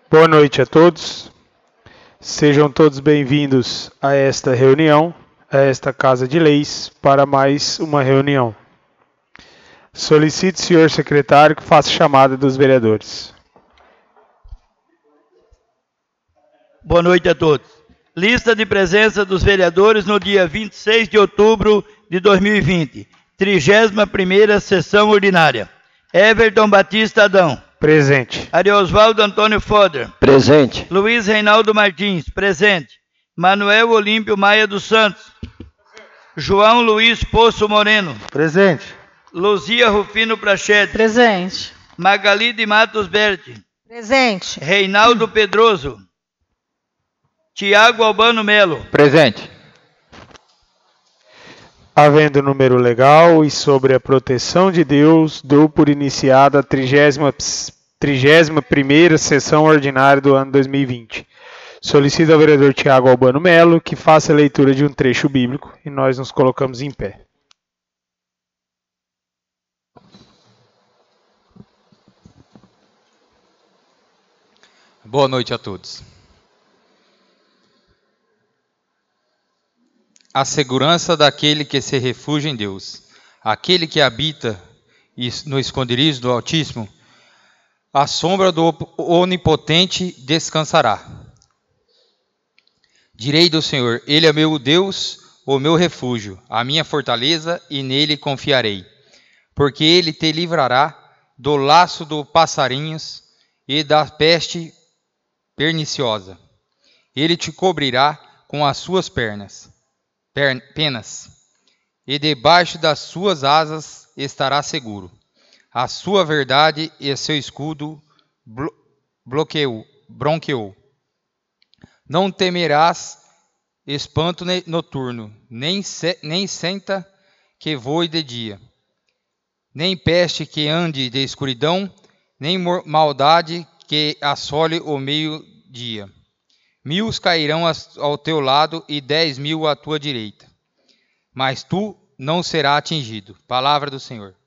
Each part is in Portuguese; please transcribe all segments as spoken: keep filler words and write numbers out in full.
Boa noite a todos. Sejam todos bem-vindos a esta reunião, a esta Casa de Leis, para mais uma reunião. Solicito, senhor secretário, que faça chamada dos vereadores. Boa noite a todos. Lista de presença dos vereadores no dia vinte e seis de outubro de dois mil e vinte. trigésima primeira sessão ordinária. Everton Batista Adão. Presente. Ariosvaldo Antônio Foder. Presente. Luiz Reinaldo Martins. Presente. Manuel Olímpio Maia dos Santos. João Luiz Poço Moreno. Presente. Luzia Rufino Prachedes. Presente. Magali de Matos Berti. Presente. Reinaldo Pedroso. Tiago Albano Melo. Presente. Havendo número legal e sobre a proteção de Deus, dou por iniciada a trigésima primeira sessão ordinária do ano dois mil e vinte. Solicito ao vereador Tiago Albano Melo que faça a leitura de um trecho bíblico e nós nos colocamos em pé. Boa noite a todos. A segurança daquele que se refugia em Deus, aquele que habita no esconderijo do Altíssimo, à sombra do Onipotente descansará. Direi do Senhor, Ele é meu Deus, o meu refúgio, a minha fortaleza, e nele confiarei. Porque Ele te livrará do laço dos passarinhos e da peste perniciosa. Ele te cobrirá com as suas pernas. penas, e debaixo das suas asas estará seguro. A sua verdade e seu escudo blo bloqueou, bronqueou. Não temerás espanto noturno, nem, se, nem senta que voe de dia, nem peste que ande de escuridão, nem maldade que assole o meio-dia. Mil cairão ao teu lado e dez mil à tua direita, mas tu não serás atingido. Palavra do Senhor.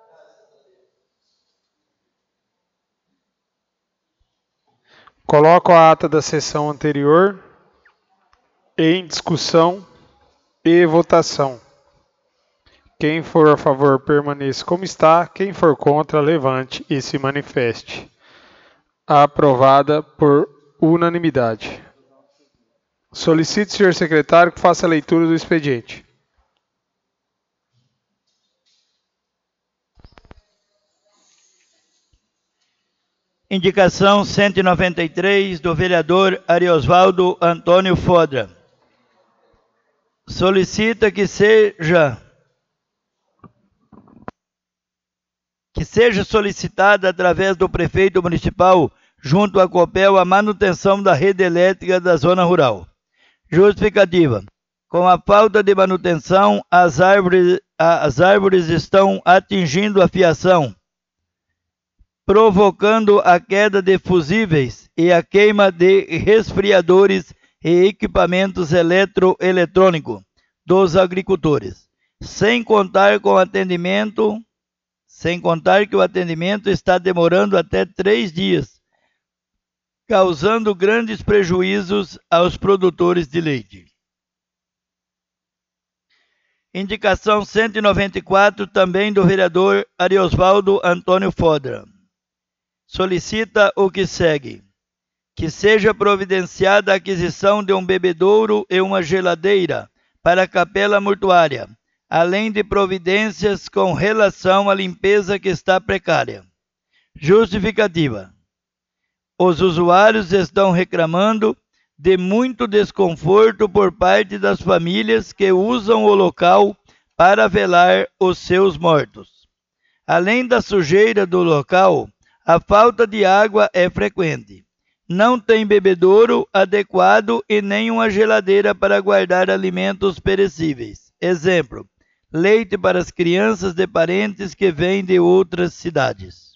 Coloco a ata da sessão anterior em discussão e votação. Quem for a favor, permaneça como está. Quem for contra, levante e se manifeste. Aprovada por unanimidade. Solicito, senhor secretário, que faça a leitura do expediente. Indicação cento e noventa e três do vereador Ariosvaldo Antônio Fodra. Solicita que seja que seja solicitada através do prefeito municipal junto à Copel a manutenção da rede elétrica da zona rural. Justificativa. Com a falta de manutenção, as árvores, as árvores estão atingindo a fiação, provocando a queda de fusíveis e a queima de resfriadores e equipamentos eletroeletrônicos dos agricultores, sem contar com atendimento, sem contar que o atendimento está demorando até três dias, causando grandes prejuízos aos produtores de leite. Indicação cento e noventa e quatro, também do vereador Ariosvaldo Antônio Fodra. Solicita o que segue: que seja providenciada a aquisição de um bebedouro e uma geladeira para a capela mortuária, além de providências com relação à limpeza que está precária. Justificativa. Os usuários estão reclamando de muito desconforto por parte das famílias que usam o local para velar os seus mortos. Além da sujeira do local, a falta de água é frequente. Não tem bebedouro adequado e nem uma geladeira para guardar alimentos perecíveis. Exemplo, leite para as crianças de parentes que vêm de outras cidades.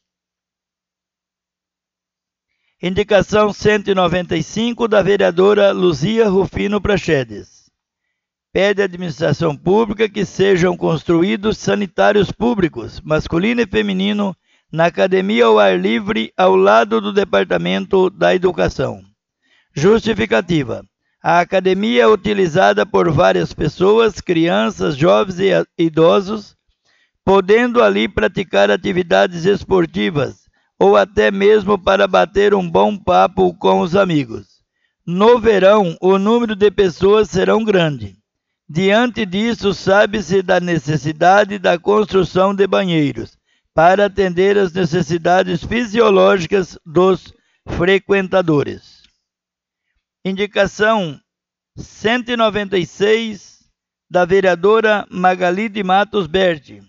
Indicação cento e noventa e cinco da vereadora Luzia Rufino Prachedes. Pede à administração pública que sejam construídos sanitários públicos, masculino e feminino, na academia ao ar livre, ao lado do Departamento da Educação. Justificativa. A academia é utilizada por várias pessoas, crianças, jovens e idosos, podendo ali praticar atividades esportivas ou até mesmo para bater um bom papo com os amigos. No verão, o número de pessoas será grande. Diante disso, sabe-se da necessidade da construção de banheiros para atender às necessidades fisiológicas dos frequentadores. Indicação cento e noventa e seis da vereadora Magali de Matos Berti.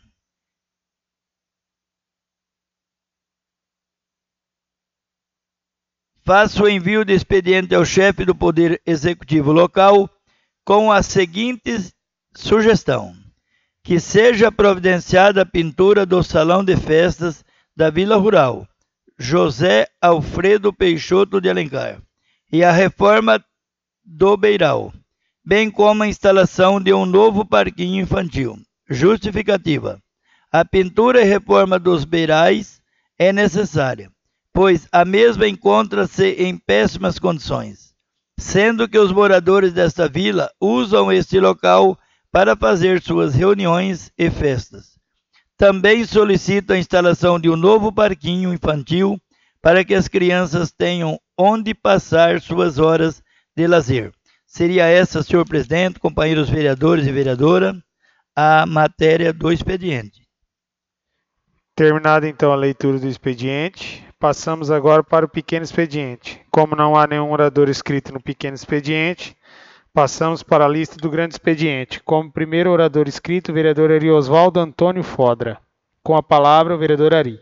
Faço o envio de expediente ao chefe do Poder Executivo local com a seguinte sugestão: que seja providenciada a pintura do Salão de Festas da Vila Rural, José Alfredo Peixoto de Alencar, e a reforma do Beiral, bem como a instalação de um novo parquinho infantil. Justificativa. A pintura e reforma dos beirais é necessária, pois a mesma encontra-se em péssimas condições, sendo que os moradores desta vila usam este local para fazer suas reuniões e festas. Também solicito a instalação de um novo parquinho infantil para que as crianças tenham onde passar suas horas de lazer. Seria essa, senhor presidente, companheiros vereadores e vereadora, a matéria do expediente. Terminada então a leitura do expediente, passamos agora para o pequeno expediente. Como não há nenhum orador inscrito no pequeno expediente, passamos para a lista do grande expediente. Como primeiro orador inscrito, o vereador Ariosvaldo Antônio Fodra. Com a palavra, o vereador Ari.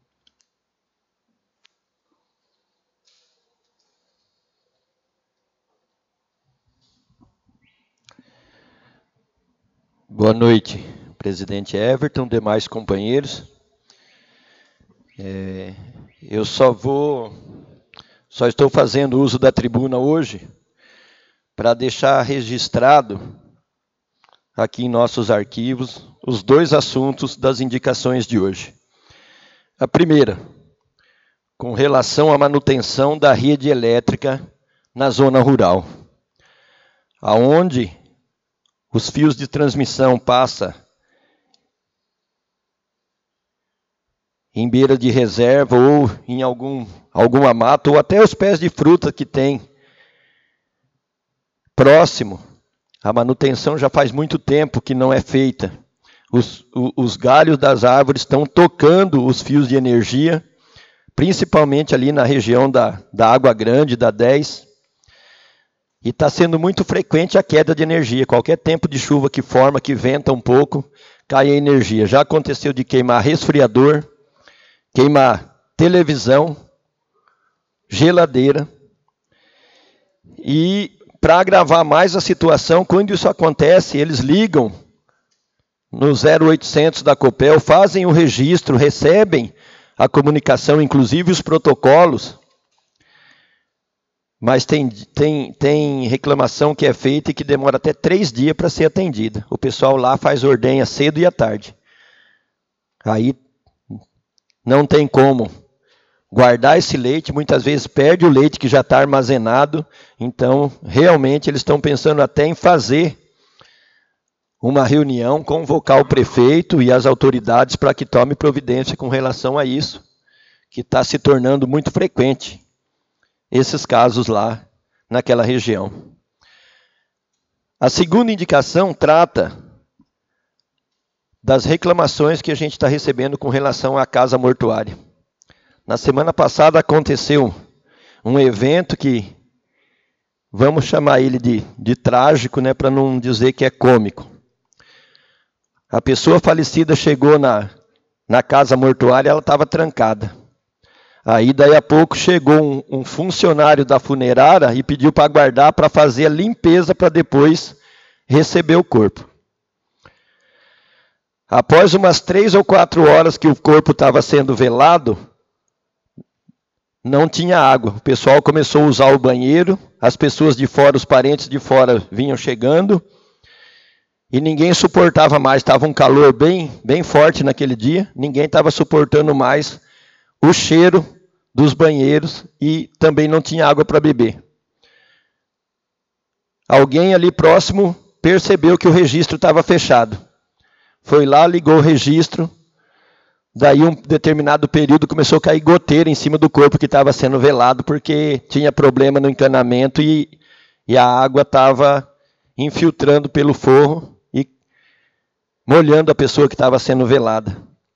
Boa noite, presidente Everton, demais companheiros. É, eu só vou, só estou fazendo uso da tribuna hoje para deixar registrado aqui em nossos arquivos os dois assuntos das indicações de hoje. A primeira, com relação à manutenção da rede elétrica na zona rural, aonde os fios de transmissão passam em beira de reserva ou em algum, alguma mata, ou até os pés de fruta que tem próximo. A manutenção já faz muito tempo que não é feita. Os, os, os galhos das árvores estão tocando os fios de energia, principalmente ali na região da, da Água Grande, da dez. E está sendo muito frequente a queda de energia. Qualquer tempo de chuva que forma, que venta um pouco, cai a energia. Já aconteceu de queimar resfriador, queimar televisão, geladeira. E para agravar mais a situação, quando isso acontece, eles ligam no zero oitocentos da Copel, fazem o registro, recebem a comunicação, inclusive os protocolos. Mas tem, tem, tem reclamação que é feita e que demora até três dias para ser atendida. O pessoal lá faz ordenha cedo e à tarde. Aí não tem como guardar esse leite, muitas vezes perde o leite que já está armazenado. Então, realmente, eles estão pensando até em fazer uma reunião, convocar o prefeito e as autoridades para que tome providência com relação a isso, que está se tornando muito frequente. Esses casos lá naquela região. A segunda indicação trata das reclamações que a gente está recebendo com relação à casa mortuária. Na semana passada aconteceu um evento que, vamos chamar ele de, de trágico, né, para não dizer que é cômico. A pessoa falecida chegou na, na casa mortuária, ela estava trancada. Aí, daí a pouco, chegou um, um funcionário da funerária e pediu para aguardar para fazer a limpeza para depois receber o corpo. Após umas três ou quatro horas que o corpo estava sendo velado, não tinha água. O pessoal começou a usar o banheiro, as pessoas de fora, os parentes de fora vinham chegando, e ninguém suportava mais. Estava um calor bem, bem forte naquele dia, ninguém estava suportando mais o cheiro dos banheiros e também não tinha água para beber. Alguém ali próximo percebeu que o registro estava fechado. Foi lá, ligou o registro. Daí, um determinado período, começou a cair goteira em cima do corpo que estava sendo velado, porque tinha problema no encanamento e, e a água estava infiltrando pelo forro e molhando a pessoa que estava sendo velada.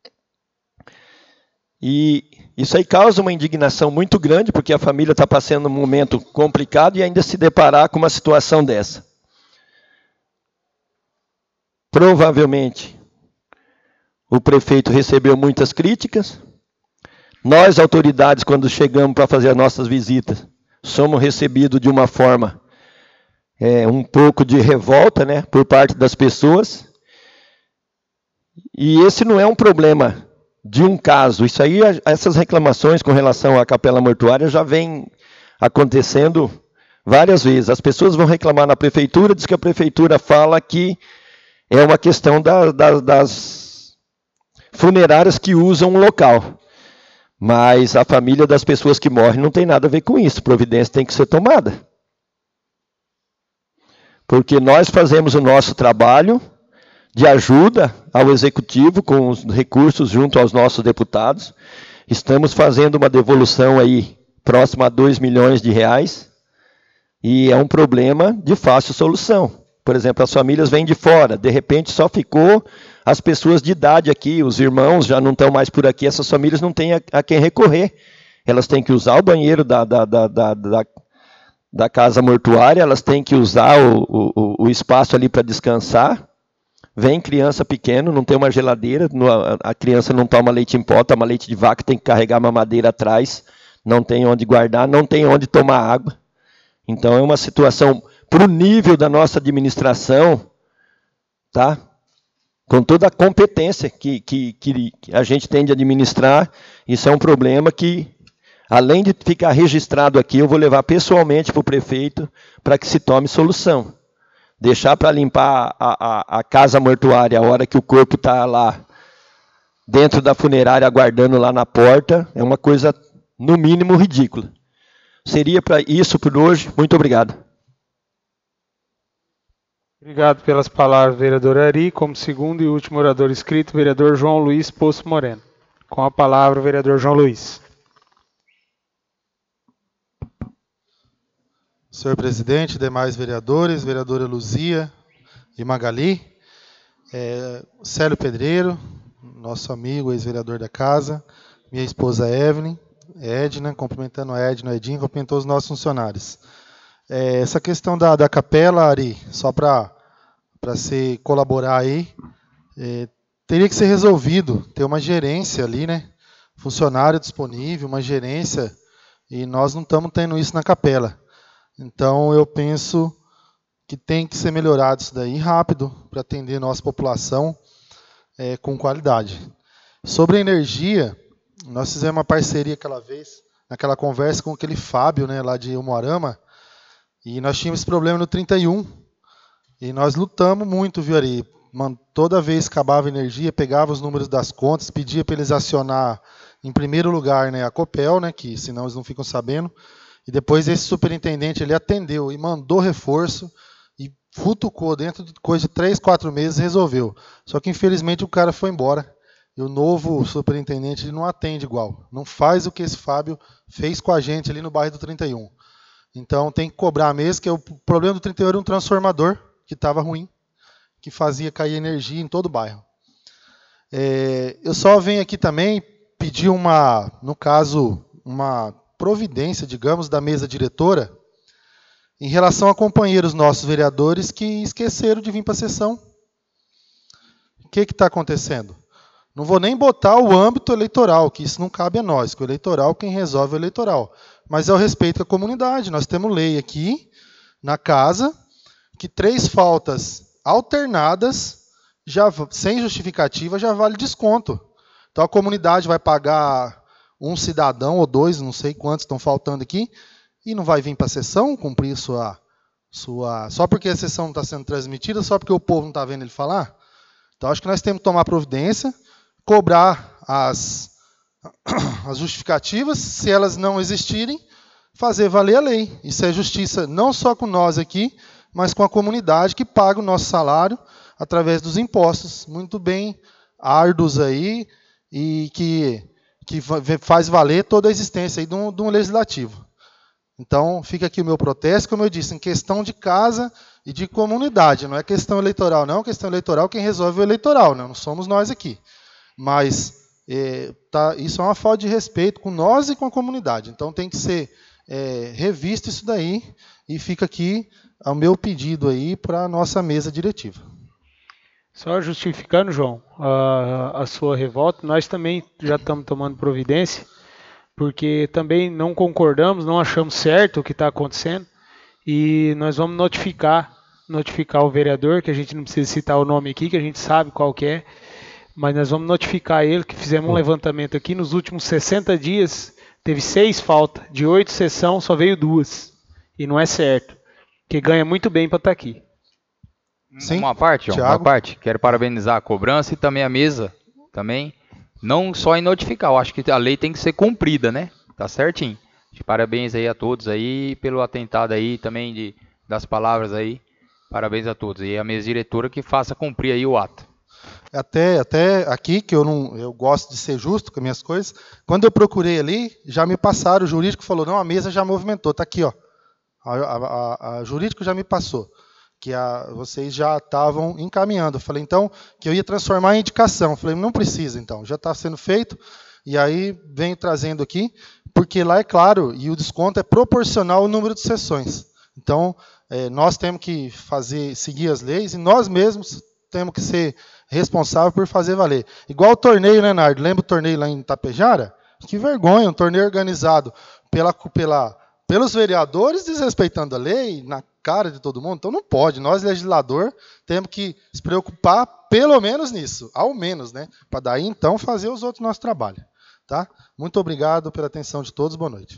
E isso aí causa uma indignação muito grande, porque a família está passando um momento complicado e ainda se deparar com uma situação dessa. Provavelmente, o prefeito recebeu muitas críticas. Nós, autoridades, quando chegamos para fazer as nossas visitas, somos recebidos de uma forma é, um pouco de revolta, né, por parte das pessoas. E esse não é um problema de um caso. Isso aí, essas reclamações com relação à capela mortuária já vem acontecendo várias vezes. As pessoas vão reclamar na prefeitura, diz que a prefeitura fala que é uma questão da, da, das funerárias que usam o local. Mas a família das pessoas que morrem não tem nada a ver com isso. Providência tem que ser tomada. Porque nós fazemos o nosso trabalho de ajuda ao executivo com os recursos junto aos nossos deputados. Estamos fazendo uma devolução aí próxima a dois milhões de reais e é um problema de fácil solução. Por exemplo, as famílias vêm de fora, de repente só ficou as pessoas de idade aqui, os irmãos já não estão mais por aqui, essas famílias não têm a, a quem recorrer. Elas têm que usar o banheiro da, da, da, da, da, da casa mortuária, elas têm que usar o, o, o espaço ali para descansar. Vem criança pequena, não tem uma geladeira, a criança não toma leite em pó, toma leite de vaca, tem que carregar uma madeira atrás, não tem onde guardar, não tem onde tomar água. Então é uma situação, para o nível da nossa administração, tá? Com toda a competência que, que, que a gente tem de administrar, isso é um problema que, além de ficar registrado aqui, eu vou levar pessoalmente para o prefeito para que se tome solução. Deixar para limpar a, a, a casa mortuária a hora que o corpo está lá dentro da funerária aguardando lá na porta é uma coisa, no mínimo, ridícula. Seria para isso por hoje. Muito obrigado. Obrigado pelas palavras, vereador Ari. Como segundo e último orador inscrito, vereador João Luiz Poço Moreno. Com a palavra, o vereador João Luiz. Senhor presidente, demais vereadores, vereadora Luzia e Magali, é, Célio Pedreiro, nosso amigo, ex-vereador da casa, minha esposa Evelyn, Edna, cumprimentando a Edna, Edinho, cumprimentou os nossos funcionários. É, essa questão da, da capela, Ari, só para você colaborar aí, é, teria que ser resolvido, ter uma gerência ali, né? Funcionário disponível, uma gerência, e nós não estamos tendo isso na capela. Então, eu penso que tem que ser melhorado isso daí rápido para atender nossa população é, com qualidade. Sobre a energia, nós fizemos uma parceria aquela vez, naquela conversa com aquele Fábio, né, lá de Umuarama, e nós tínhamos esse problema no trinta e um, e nós lutamos muito, viu, Ari? Toda vez que acabava a energia, pegava os números das contas, pedia para eles acionar, em primeiro lugar, né, a Copel, né, que senão eles não ficam sabendo. E depois esse superintendente ele atendeu e mandou reforço e futucou dentro de coisa de três, quatro meses e resolveu. Só que infelizmente o cara foi embora. E o novo superintendente ele não atende igual. Não faz o que esse Fábio fez com a gente ali no bairro do trinta e um. Então tem que cobrar mesmo, que o problema do trinta e um era um transformador que estava ruim, que fazia cair energia em todo o bairro. É, eu só venho aqui também pedir uma, no caso, uma providência, digamos, da mesa diretora em relação a companheiros nossos vereadores que esqueceram de vir para a sessão. O que está acontecendo? Não vou nem botar o âmbito eleitoral, que isso não cabe a nós, que o eleitoral, quem resolve é o eleitoral. Mas é o respeito à comunidade. Nós temos lei aqui, na casa, que três faltas alternadas, já, sem justificativa, já vale desconto. Então a comunidade vai pagar um cidadão ou dois, não sei quantos estão faltando aqui, e não vai vir para a sessão cumprir sua, sua... Só porque a sessão não está sendo transmitida, só porque o povo não está vendo ele falar? Então, acho que nós temos que tomar providência, cobrar as, as justificativas, se elas não existirem, fazer valer a lei. Isso é justiça não só com nós aqui, mas com a comunidade que paga o nosso salário através dos impostos, muito bem árduos aí, e que, que faz valer toda a existência aí de um, de um legislativo. Então, fica aqui o meu protesto, como eu disse, em questão de casa e de comunidade, não é questão eleitoral, não, questão eleitoral quem resolve é o eleitoral, não, não somos nós aqui. Mas é, tá, isso é uma falta de respeito com nós e com a comunidade, então tem que ser é, revisto isso daí, e fica aqui o meu pedido aí para a nossa mesa diretiva. Só justificando, João, a, a sua revolta, nós também já estamos tomando providência, porque também não concordamos, não achamos certo o que está acontecendo, e nós vamos notificar, notificar o vereador, que a gente não precisa citar o nome aqui, que a gente sabe qual que é, mas nós vamos notificar ele que fizemos um levantamento aqui, nos últimos sessenta dias, teve seis faltas, de oito sessões só veio duas, e não é certo, que ganha muito bem para estar aqui. Sim, uma parte, João, Thiago. uma parte. Quero parabenizar a cobrança e também a mesa, também. Não só em notificar, eu acho que a lei tem que ser cumprida, né? Tá certinho. Parabéns aí a todos aí pelo atentado aí também de, das palavras aí. Parabéns a todos. E a mesa diretora que faça cumprir aí o ato. Até, até aqui, que eu não eu gosto de ser justo com as minhas coisas, quando eu procurei ali, já me passaram, o jurídico falou, não, a mesa já movimentou, tá aqui, ó. A, a, a, a jurídico já me passou, que a, vocês já estavam encaminhando. Eu falei, então, que eu ia transformar em indicação. Eu falei, não precisa, então, já está sendo feito. E aí, venho trazendo aqui, porque lá é claro, e o desconto é proporcional ao número de sessões. Então, é, nós temos que fazer, seguir as leis, e nós mesmos temos que ser responsáveis por fazer valer. Igual o torneio, né, Nardo? Lembra o torneio lá em Itapejara? Que vergonha, um torneio organizado pela... pela pelos vereadores, desrespeitando a lei, na cara de todo mundo. Então não pode. Nós, legislador, temos que se preocupar pelo menos nisso. Ao menos, né? Para daí, então, fazer os outros nosso trabalho. Tá? Muito obrigado pela atenção de todos. Boa noite.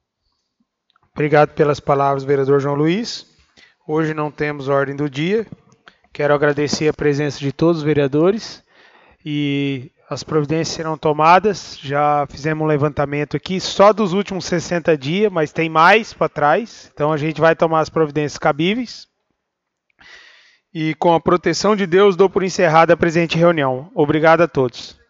Obrigado pelas palavras, vereador João Luiz. Hoje não temos ordem do dia. Quero agradecer a presença de todos os vereadores e as providências serão tomadas. Já fizemos um levantamento aqui só dos últimos sessenta dias, mas tem mais para trás. Então a gente vai tomar as providências cabíveis. E com a proteção de Deus, dou por encerrada a presente reunião. Obrigado a todos.